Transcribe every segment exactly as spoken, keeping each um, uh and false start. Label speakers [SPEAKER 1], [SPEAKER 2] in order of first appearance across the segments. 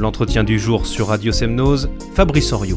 [SPEAKER 1] L'entretien du jour sur Radio Semnose, Fabrice Henriot.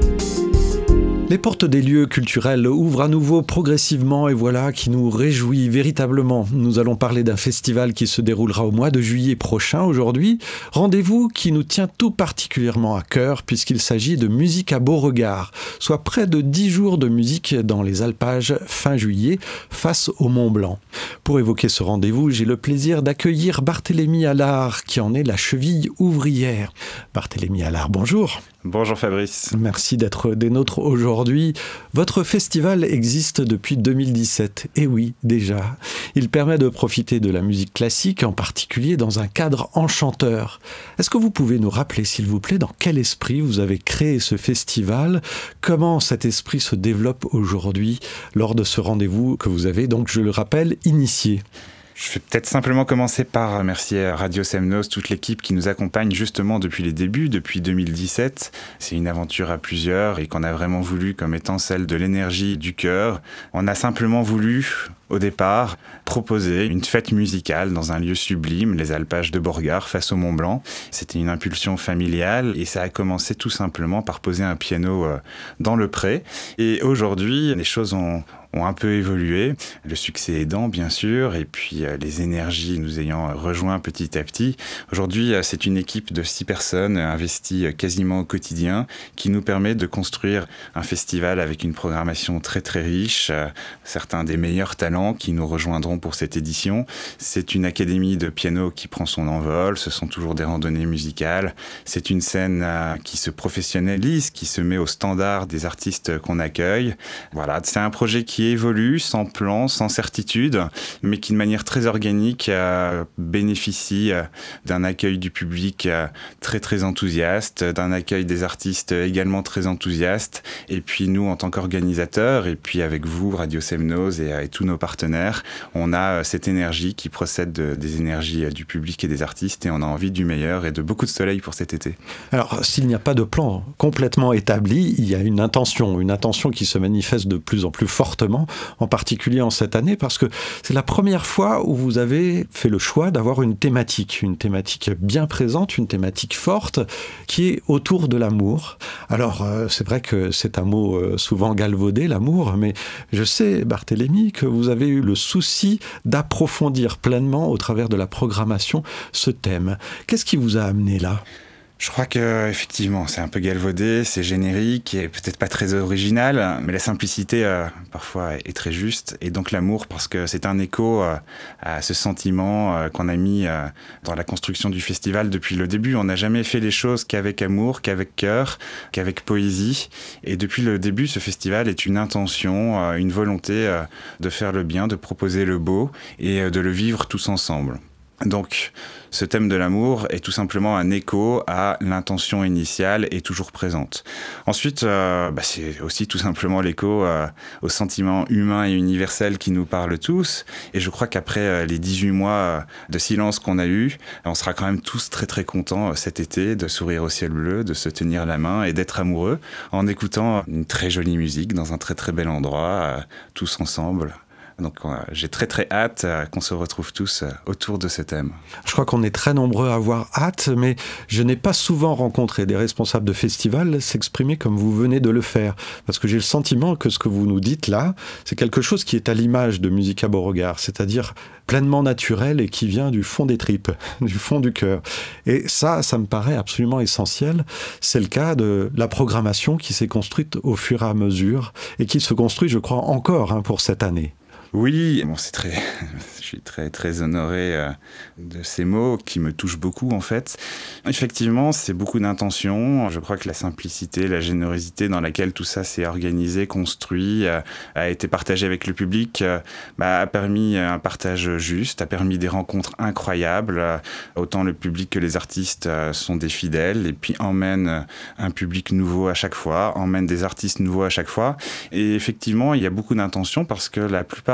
[SPEAKER 2] Les portes des lieux culturels ouvrent à nouveau progressivement et voilà qui nous réjouit véritablement. Nous allons parler d'un festival qui se déroulera au mois de juillet prochain aujourd'hui. Rendez-vous qui nous tient tout particulièrement à cœur puisqu'il s'agit de Musique à Beauregard, soit près de dix jours de musique dans les alpages fin juillet face au Mont Blanc. Pour évoquer ce rendez-vous, j'ai le plaisir d'accueillir Barthélémy Allard qui en est la cheville ouvrière. Barthélémy Allard, bonjour.
[SPEAKER 3] Bonjour Fabrice.
[SPEAKER 2] Merci d'être des nôtres aujourd'hui. Votre festival existe depuis deux mille dix-sept. Et oui, déjà. Il permet de profiter de la musique classique, en particulier dans un cadre enchanteur. Est-ce que vous pouvez nous rappeler, s'il vous plaît, dans quel esprit vous avez créé ce festival? Comment cet esprit se développe aujourd'hui lors de ce rendez-vous que vous avez, donc, je le rappelle, initié?
[SPEAKER 3] Je vais peut-être simplement commencer par remercier Radio Semnose, toute l'équipe qui nous accompagne justement depuis les débuts, depuis deux mille dix-sept. C'est une aventure à plusieurs et qu'on a vraiment voulu comme étant celle de l'énergie du cœur. On a simplement voulu, au départ, proposer une fête musicale dans un lieu sublime, les alpages de Beauregard, face au Mont Blanc. C'était une impulsion familiale et ça a commencé tout simplement par poser un piano dans le pré. Et aujourd'hui, les choses ont... ont un peu évolué, le succès aidant bien sûr, et puis euh, les énergies nous ayant rejoints petit à petit. Aujourd'hui, euh, c'est une équipe de six personnes euh, investies euh, quasiment au quotidien qui nous permet de construire un festival avec une programmation très très riche, euh, certains des meilleurs talents qui nous rejoindront pour cette édition. C'est une académie de piano qui prend son envol, ce sont toujours des randonnées musicales, c'est une scène euh, qui se professionnalise, qui se met au standard des artistes qu'on accueille. Voilà, c'est un projet qui évolue sans plan, sans certitude, mais qui de manière très organique euh, bénéficie euh, d'un accueil du public euh, très très enthousiaste, d'un accueil des artistes également très enthousiaste, et puis nous en tant qu'organisateurs, et puis avec vous, Radio Semnose et, et tous nos partenaires, on a euh, cette énergie qui procède de, des énergies euh, du public et des artistes, et on a envie du meilleur et de beaucoup de soleil pour cet été.
[SPEAKER 2] Alors, s'il n'y a pas de plan complètement établi, il y a une intention, une intention qui se manifeste de plus en plus fortement, en particulier en cette année, parce que c'est la première fois où vous avez fait le choix d'avoir une thématique, une thématique bien présente, une thématique forte, qui est autour de l'amour. Alors, euh, c'est vrai que c'est un mot euh, souvent galvaudé, l'amour, mais je sais, Barthélémy, que vous avez eu le souci d'approfondir pleinement, au travers de la programmation, ce thème. Qu'est-ce qui vous a amené là ?
[SPEAKER 3] Je crois que effectivement, c'est un peu galvaudé, c'est générique et peut-être pas très original, mais la simplicité euh, parfois est très juste. Et donc l'amour, parce que c'est un écho euh, à ce sentiment euh, qu'on a mis euh, dans la construction du festival depuis le début. On n'a jamais fait les choses qu'avec amour, qu'avec cœur, qu'avec poésie. Et depuis le début, ce festival est une intention, euh, une volonté euh, de faire le bien, de proposer le beau et euh, de le vivre tous ensemble. Donc, ce thème de l'amour est tout simplement un écho à l'intention initiale et toujours présente. Ensuite, euh, bah, c'est aussi tout simplement l'écho euh, au sentiment humain et universel qui nous parle tous. Et je crois qu'après euh, les dix-huit mois de silence qu'on a eu, on sera quand même tous très très contents euh, cet été de sourire au ciel bleu, de se tenir la main et d'être amoureux en écoutant une très jolie musique dans un très très bel endroit, euh, tous ensemble. Donc euh, j'ai très très hâte euh, qu'on se retrouve tous euh, autour de ce thème.
[SPEAKER 2] Je crois qu'on est très nombreux à avoir hâte, mais je n'ai pas souvent rencontré des responsables de festivals s'exprimer comme vous venez de le faire. Parce que j'ai le sentiment que ce que vous nous dites là, c'est quelque chose qui est à l'image de Musique à Beauregard, c'est-à-dire pleinement naturel et qui vient du fond des tripes, du fond du cœur. Et ça, ça me paraît absolument essentiel. C'est le cas de la programmation qui s'est construite au fur et à mesure et qui se construit, je crois, encore hein, pour cette année.
[SPEAKER 3] Oui, bon, c'est très, je suis très très honoré euh, de ces mots qui me touchent beaucoup en fait. Effectivement, c'est beaucoup d'intention. Je crois que la simplicité, la générosité dans laquelle tout ça s'est organisé, construit, euh, a été partagé avec le public, euh, bah, a permis un partage juste, a permis des rencontres incroyables. Euh, autant le public que les artistes euh, sont des fidèles et puis emmènent un public nouveau à chaque fois, emmènent des artistes nouveaux à chaque fois. Et effectivement, il y a beaucoup d'intention parce que la plupart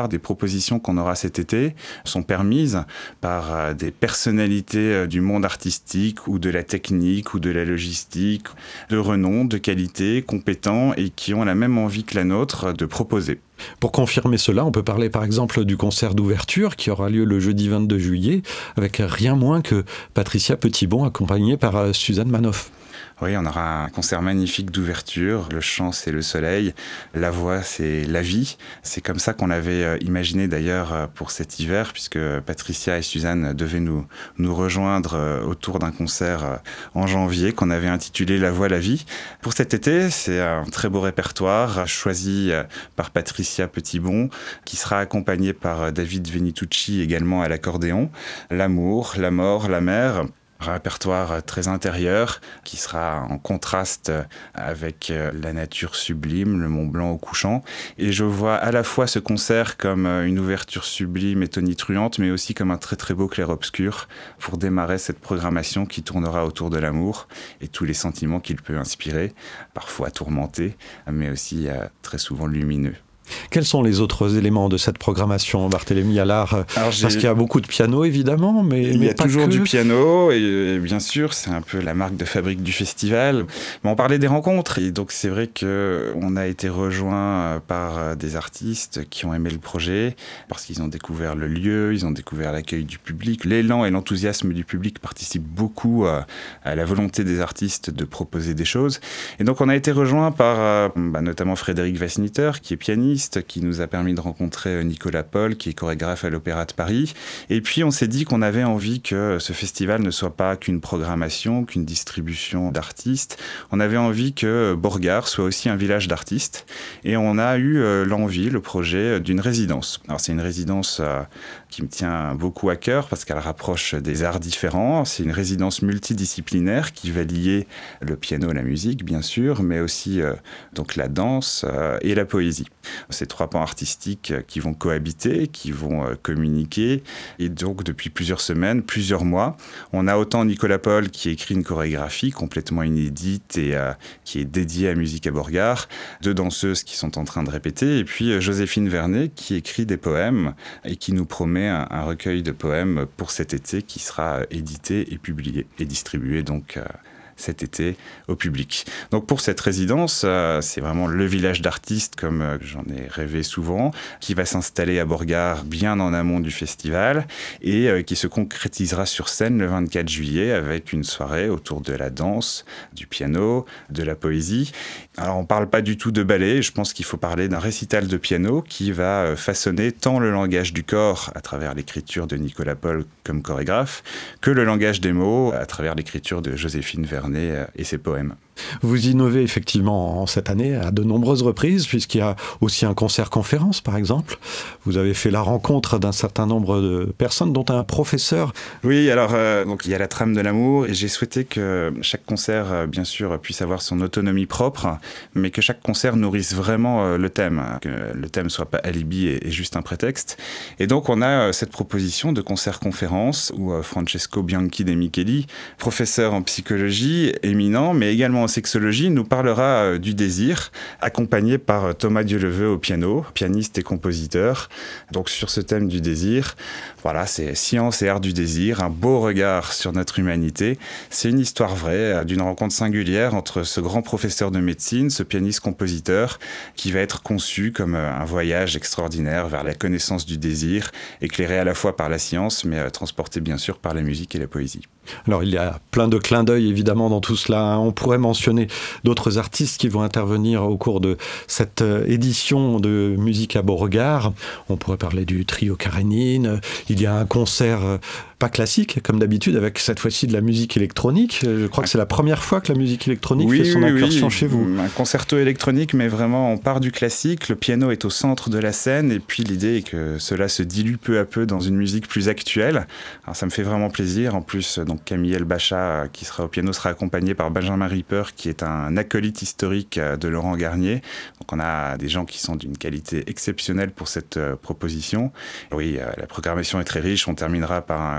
[SPEAKER 3] plupart des propositions qu'on aura cet été sont permises par des personnalités du monde artistique ou de la technique ou de la logistique, de renom, de qualité, compétents et qui ont la même envie que la nôtre de proposer.
[SPEAKER 2] Pour confirmer cela, on peut parler par exemple du concert d'ouverture qui aura lieu le jeudi vingt-deux juillet avec rien moins que Patricia Petitbon accompagnée par Suzanne Manoff.
[SPEAKER 3] Oui, on aura un concert magnifique d'ouverture. Le chant, c'est le soleil. La voix, c'est la vie. C'est comme ça qu'on l'avait imaginé d'ailleurs pour cet hiver, puisque Patricia et Suzanne devaient nous, nous rejoindre autour d'un concert en janvier qu'on avait intitulé La voix, la vie. Pour cet été, c'est un très beau répertoire choisi par Patricia Petitbon, qui sera accompagné par David Venitucci également à l'accordéon. L'amour, la mort, la mer. Un répertoire très intérieur qui sera en contraste avec la nature sublime, le Mont Blanc au couchant. Et je vois à la fois ce concert comme une ouverture sublime et tonitruante, mais aussi comme un très très beau clair-obscur pour démarrer cette programmation qui tournera autour de l'amour et tous les sentiments qu'il peut inspirer, parfois tourmentés, mais aussi très souvent lumineux.
[SPEAKER 2] Quels sont les autres éléments de cette programmation, Barthélémy Allard? Parce qu'il y a beaucoup de piano, évidemment, mais
[SPEAKER 3] il
[SPEAKER 2] mais
[SPEAKER 3] y a
[SPEAKER 2] pas
[SPEAKER 3] toujours
[SPEAKER 2] que.
[SPEAKER 3] du piano, et, et bien sûr, c'est un peu la marque de fabrique du festival. Mais on parlait des rencontres, et donc c'est vrai qu'on a été rejoint par des artistes qui ont aimé le projet, parce qu'ils ont découvert le lieu, ils ont découvert l'accueil du public. L'élan et l'enthousiasme du public participent beaucoup à, à la volonté des artistes de proposer des choses. Et donc on a été rejoint par bah, notamment Frédéric Wassniter, qui est pianiste, qui nous a permis de rencontrer Nicolas Paul, qui est chorégraphe à l'Opéra de Paris. Et puis, on s'est dit qu'on avait envie que ce festival ne soit pas qu'une programmation, qu'une distribution d'artistes. On avait envie que Borgard soit aussi un village d'artistes. Et on a eu l'envie, le projet d'une résidence. Alors, c'est une résidence qui me tient beaucoup à cœur parce qu'elle rapproche des arts différents. C'est une résidence multidisciplinaire qui va lier le piano, la musique, bien sûr, mais aussi euh, donc la danse euh, et la poésie. Ces trois pans artistiques qui vont cohabiter, qui vont euh, communiquer. Et donc, depuis plusieurs semaines, plusieurs mois, on a autant Nicolas Paul qui écrit une chorégraphie complètement inédite et euh, qui est dédiée à Musique à Borgard, deux danseuses qui sont en train de répéter, et puis euh, Joséphine Vernet qui écrit des poèmes et qui nous promet Un, un recueil de poèmes pour cet été qui sera édité et publié et distribué donc euh, cet été au public. Donc pour cette résidence, euh, c'est vraiment le village d'artistes comme euh, j'en ai rêvé souvent, qui va s'installer à Borgard bien en amont du festival et euh, qui se concrétisera sur scène le vingt-quatre juillet avec une soirée autour de la danse, du piano, de la poésie. Alors on ne parle pas du tout de ballet, je pense qu'il faut parler d'un récital de piano qui va euh, façonner tant le langage du corps à travers l'écriture de Nicolas Paul comme chorégraphe que le langage des mots à travers l'écriture de Joséphine Vernet et ses poèmes.
[SPEAKER 2] Vous innovez effectivement en cette année à de nombreuses reprises, puisqu'il y a aussi un concert-conférence, par exemple. Vous avez fait la rencontre d'un certain nombre de personnes, dont un professeur.
[SPEAKER 3] Oui, alors euh, donc, il y a la trame de l'amour, et j'ai souhaité que chaque concert, euh, bien sûr, puisse avoir son autonomie propre, mais que chaque concert nourrisse vraiment euh, le thème, que le thème ne soit pas alibi et, et juste un prétexte. Et donc, on a euh, cette proposition de concert-conférence où euh, Francesco Bianchi de Micheli, professeur en psychologie, éminent, mais également en sexologie, nous parlera euh, du désir, accompagné par euh, Thomas Dieuleveux au piano, pianiste et compositeur. Donc sur ce thème du désir, voilà, c'est science et art du désir, un beau regard sur notre humanité. C'est une histoire vraie, euh, d'une rencontre singulière entre ce grand professeur de médecine, ce pianiste-compositeur, qui va être conçu comme euh, un voyage extraordinaire vers la connaissance du désir, éclairé à la fois par la science, mais euh, transporté bien sûr par la musique et la poésie.
[SPEAKER 2] Alors il y a plein de clins d'œil évidemment dans tout cela. On pourrait mentionner d'autres artistes qui vont intervenir au cours de cette édition de Musique à Beauregard. On pourrait parler du trio Karénine. Il y a un concert pas classique comme d'habitude avec cette fois-ci de la musique électronique. Je crois que c'est la première fois que la musique électronique
[SPEAKER 3] oui,
[SPEAKER 2] fait son
[SPEAKER 3] oui,
[SPEAKER 2] incursion
[SPEAKER 3] oui.
[SPEAKER 2] chez vous.
[SPEAKER 3] Un concerto électronique, mais vraiment on part du classique. Le piano est au centre de la scène et puis l'idée est que cela se dilue peu à peu dans une musique plus actuelle. Alors ça me fait vraiment plaisir. En plus, donc Camille Elbacha, qui sera au piano, sera accompagné par Benjamin Ripper, qui est un acolyte historique de Laurent Garnier. Donc on a des gens qui sont d'une qualité exceptionnelle pour cette proposition. Oui, la programmation est très riche. On terminera par un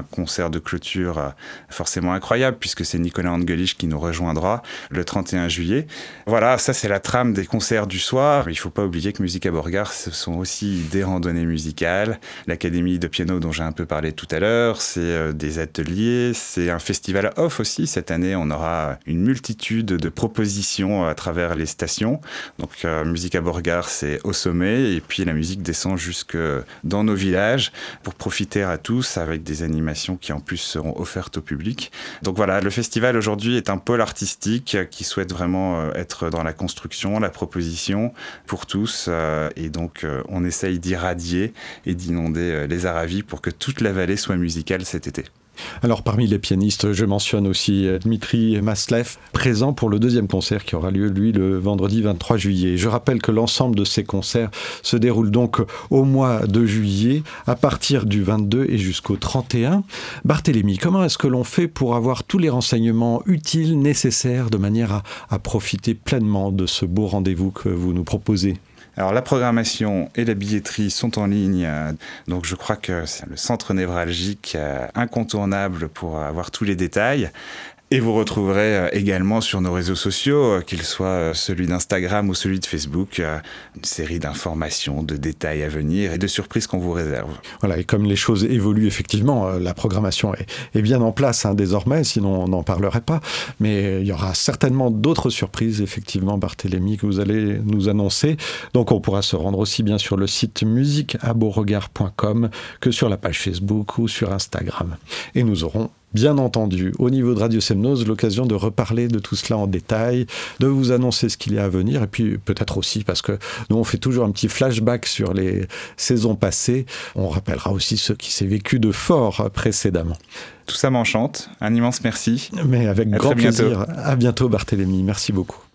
[SPEAKER 3] concert de clôture forcément incroyable, puisque c'est Nicolas Angelich qui nous rejoindra le trente et un juillet. Voilà, ça c'est la trame des concerts du soir. Il ne faut pas oublier que Musica Borgars, ce sont aussi des randonnées musicales, l'académie de piano dont j'ai un peu parlé tout à l'heure, c'est des ateliers, c'est un festival off aussi. Cette année, on aura une multitude de propositions à travers les stations. Donc euh, Musica Borgars, c'est au sommet, et puis la musique descend jusque dans nos villages pour profiter à tous avec des animations qui en plus seront offertes au public. Donc voilà, le festival aujourd'hui est un pôle artistique qui souhaite vraiment être dans la construction, la proposition pour tous, euh, et donc euh, on essaye d'irradier et d'inonder les Aravis pour que toute la vallée soit musicale cet été.
[SPEAKER 2] Alors parmi les pianistes, je mentionne aussi Dmitri Maslev, présent pour le deuxième concert qui aura lieu, lui, le vendredi vingt-trois juillet. Je rappelle que l'ensemble de ces concerts se déroule donc au mois de juillet, à partir du vingt-deux et jusqu'au trente et un. Barthélémy, comment est-ce que l'on fait pour avoir tous les renseignements utiles, nécessaires, de manière à, à profiter pleinement de ce beau rendez-vous que vous nous proposez ?
[SPEAKER 3] Alors la programmation et la billetterie sont en ligne, donc je crois que c'est le centre névralgique incontournable pour avoir tous les détails. Et vous retrouverez également sur nos réseaux sociaux, qu'ils soient celui d'Instagram ou celui de Facebook, une série d'informations, de détails à venir et de surprises qu'on vous réserve.
[SPEAKER 2] Voilà, et comme les choses évoluent effectivement, la programmation est, est bien en place hein, désormais, sinon on n'en parlerait pas. Mais il y aura certainement d'autres surprises, effectivement, Barthélémy, que vous allez nous annoncer. Donc on pourra se rendre aussi bien sur le site musique à beauregard point com que sur la page Facebook ou sur Instagram. Et nous aurons bien entendu, au niveau de Radio Semnoz, l'occasion de reparler de tout cela en détail, de vous annoncer ce qu'il y a à venir, et puis peut-être aussi, parce que nous on fait toujours un petit flashback sur les saisons passées, on rappellera aussi ce qui s'est vécu de fort précédemment.
[SPEAKER 3] Tout ça m'enchante, un immense merci.
[SPEAKER 2] Mais avec
[SPEAKER 3] à
[SPEAKER 2] grand plaisir.
[SPEAKER 3] Bientôt.
[SPEAKER 2] À bientôt Barthélémy, merci beaucoup.